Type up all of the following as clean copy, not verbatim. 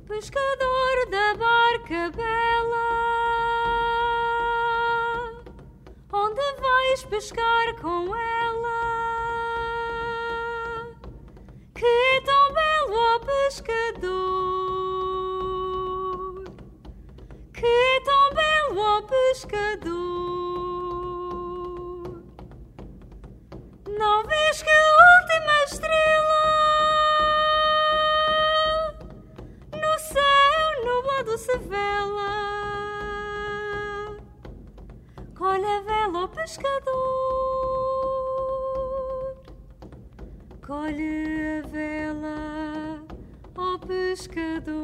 Pescador da barca bela, onde vais pescar com ela? Que é tão belo, ó pescador, que é tão belo, ó pescador. Não vês que a última estrela no céu nublado se vela? Colhe a vela, ó pescador, colhe a vela, ó pescador.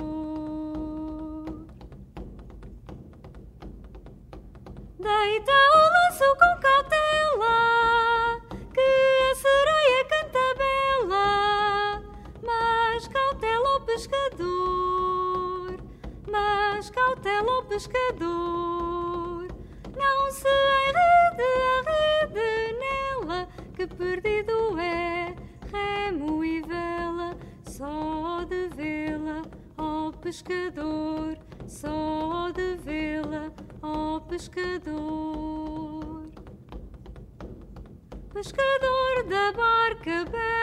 Deita o laço com cautela, que a sereia canta bela. Mas cautela, ó pescador, mas cautela, ó pescador. Não se arrede nela, que perdido é remo e vela. Só de vê-la, ó pescador, só de vê-la, ó pescador. Pescador da barca bela,